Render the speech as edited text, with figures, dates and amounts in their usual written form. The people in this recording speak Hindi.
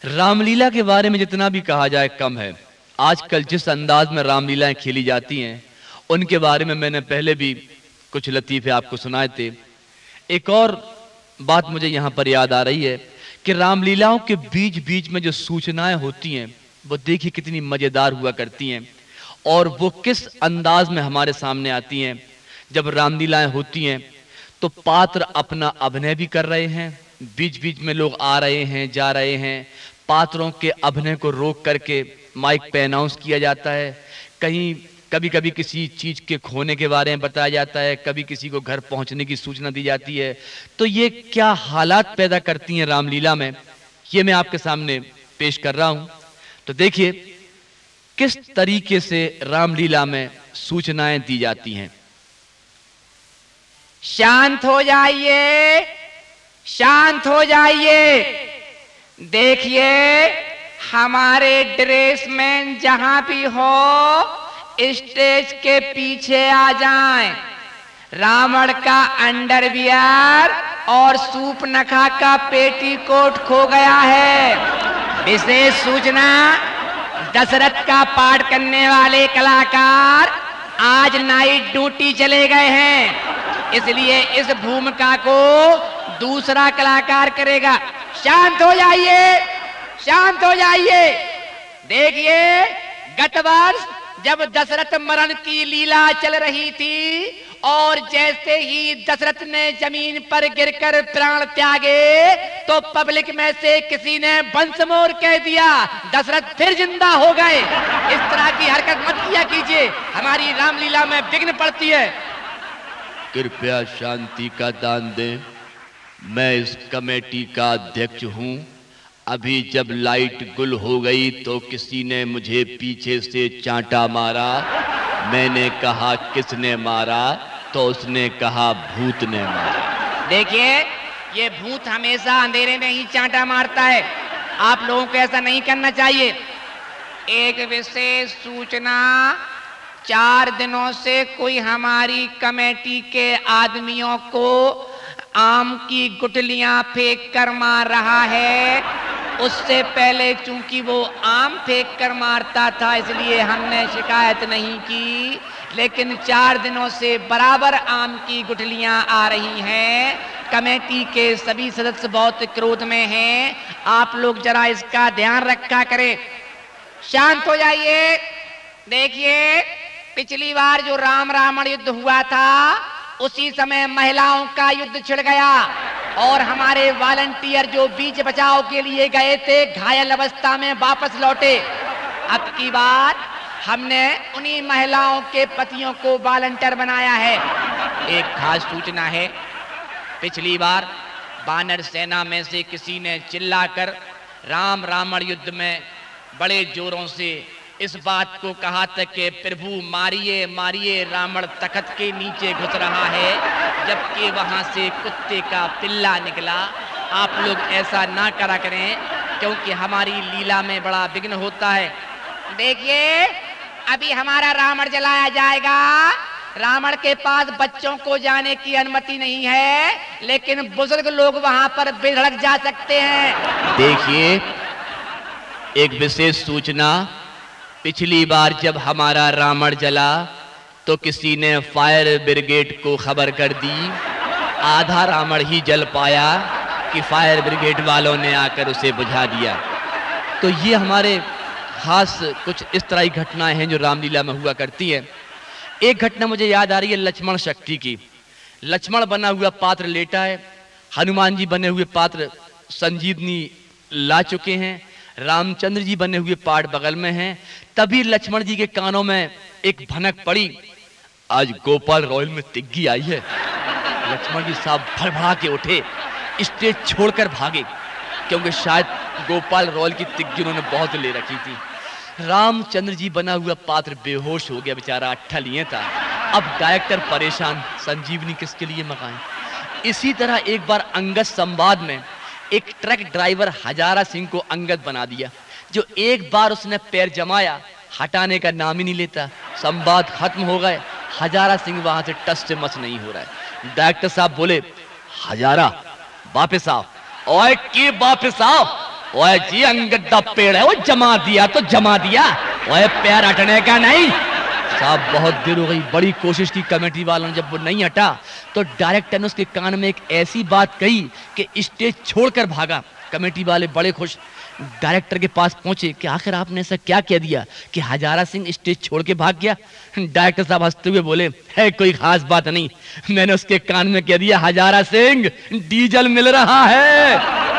रामलीला के बारे में जितना भी कहा जाए कम है। आजकल जिस अंदाज में रामलीलाएं खेली जाती हैं उनके बारे में मैंने पहले भी कुछ लतीफे आपको सुनाए थे। एक और बात मुझे यहाँ पर याद आ रही है कि रामलीलाओं के बीच बीच में जो सूचनाएं होती हैं वो देखिए कितनी मजेदार हुआ करती हैं और वो किस अंदाज में हमारे सामने आती हैं। जब रामलीलाएं होती हैं तो पात्र अपना अभिनय भी कर रहे हैं, बीच बीच में लोग आ रहे हैं जा रहे हैं, पात्रों के अभिनय को रोक करके माइक पे अनाउंस किया जाता है। कहीं कभी कभी किसी चीज के खोने के बारे में बताया जाता है, कभी किसी को घर पहुंचने की सूचना दी जाती है। तो ये क्या हालात पैदा करती हैं रामलीला में, ये मैं आपके सामने पेश कर रहा हूं। तो देखिए किस तरीके से रामलीला में सूचनाएं दी जाती हैं। शांत हो जाइए, शांत हो जाइए। देखिए हमारे ड्रेसमैन जहां भी हो स्टेज के पीछे आ जाएं। रावण का अंडरवियर और सूपनखा का पेटीकोट खो गया है। विशेष सूचना, दशरथ का पाठ करने वाले कलाकार आज नाइट ड्यूटी चले गए हैं, इसलिए इस भूमिका को दूसरा कलाकार करेगा। शांत हो जाइए, शांत हो जाइए। देखिए गत वर्ष जब दशरथ मरण की लीला चल रही थी और जैसे ही दशरथ ने जमीन पर गिरकर प्राण त्यागे तो पब्लिक में से किसी ने वंशमोर कह दिया, दशरथ फिर जिंदा हो गए। इस तरह की हरकत मत किया कीजिए, हमारी रामलीला में विघ्न पड़ती है। कृपया शांति का दान दें। मैं इस कमेटी का अध्यक्ष हूं। अभी जब लाइट गुल हो गई तो किसी ने मुझे पीछे से चांटा मारा। मैंने कहा किसने मारा, तो उसने कहा भूत ने मारा। देखिए ये भूत हमेशा अंधेरे में ही चांटा मारता है, आप लोगों को ऐसा नहीं करना चाहिए। एक विशेष सूचना, 4 दिनों से कोई हमारी कमेटी के आदमियों को आम की गुठलियां फेंक कर मार रहा है। उससे पहले चूंकि वो आम फेंक कर मारता था इसलिए हमने शिकायत नहीं की, लेकिन 4 दिनों से बराबर आम की गुठलियां आ रही हैं। कमेटी के सभी सदस्य बहुत क्रोध में हैं, आप लोग जरा इसका ध्यान रखा करें। शांत हो जाइए। देखिए पिछली बार जो राम रावण युद्ध हुआ था उसी समय महिलाओं का युद्ध छिड़ गया और हमारे वॉलंटियर जो बीच बचाव के लिए गए थे घायल अवस्था में वापस लौटे। अब की बार हमने उन्हीं महिलाओं के पतियों को वॉलंटियर बनाया है। एक खास सूचना है, पिछली बार वानर सेना में से किसी ने चिल्लाकर राम रावण युद्ध में बड़े जोरों से इस बात को कहा था कि प्रभु मारिए मारिए, रावण तख्त के नीचे घुस रहा है, जबकि वहां से कुत्ते का पिल्ला निकला। आप लोग ऐसा ना करा करें क्योंकि हमारी लीला में बड़ा विघ्न होता है। देखिए अभी हमारा रावण जलाया जाएगा। रावण के पास बच्चों को जाने की अनुमति नहीं है, लेकिन बुजुर्ग लोग वहां पर बेधड़क जा सकते हैं। देखिए एक विशेष सूचना, पिछली बार जब हमारा रावण जला तो किसी ने फायर ब्रिगेड को खबर कर दी। आधा रावण ही जल पाया कि फायर ब्रिगेड वालों ने आकर उसे बुझा दिया। तो ये हमारे खास कुछ इस तरह की घटनाएं हैं जो रामलीला में हुआ करती हैं। एक घटना मुझे याद आ रही है लक्ष्मण शक्ति की। लक्ष्मण बना हुआ पात्र लेटा है, हनुमान जी बने हुए पात्र संजीवनी ला चुके हैं, रामचंद्र जी बने हुए पाठ बगल में हैं। तभी लक्ष्मण जी के कानों में एक भनक पड़ी, आज गोपाल रॉयल में तिग्गी आई है। लक्ष्मण जी साहब भड़भड़ा के उठे, स्टेज छोड़कर भागे क्योंकि शायद गोपाल रॉयल की तिग्गी उन्होंने बहुत ले रखी थी। रामचंद्र जी बना हुआ पात्र बेहोश हो गया, बेचारा अट्ठा लिए था। अब डायरेक्टर परेशान, संजीवनी किसके लिए मंगाएं। इसी तरह एक बार अंगद संवाद में एक ट्रक ड्राइवर हजारा सिंह को अंगद बना दिया। जो एक बार उसने पैर जमाया हटाने का नाम ही नहीं लेता। संवाद खत्म हो गए, हजारा सिंह वहां से टस से मस नहीं हो रहा है। डायरेक्टर साहब बोले, हजारा वापस आओ। ओए की वापस आओ, ओए जी अंगड्डा पेड़ है, वो जमा दिया तो जमा दिया, ओए पैर हटने का नहीं। साहब बहुत देर हो गई, बड़ी कोशिश की कमेटी वालों ने, जब वो नहीं हटा तो डायरेक्टर ने उसके कान में एक ऐसी बात कही कि स्टेज छोड़कर भागा। कमेटी वाले बड़े खुश डायरेक्टर के पास पहुंचे कि आखिर आपने ऐसा क्या कह दिया कि हजारा सिंह स्टेज छोड़ के भाग गया। डायरेक्टर साहब हंसते हुए बोले, है कोई खास बात नहीं, मैंने उसके कान में कह दिया, हजारा सिंह डीजल मिल रहा है।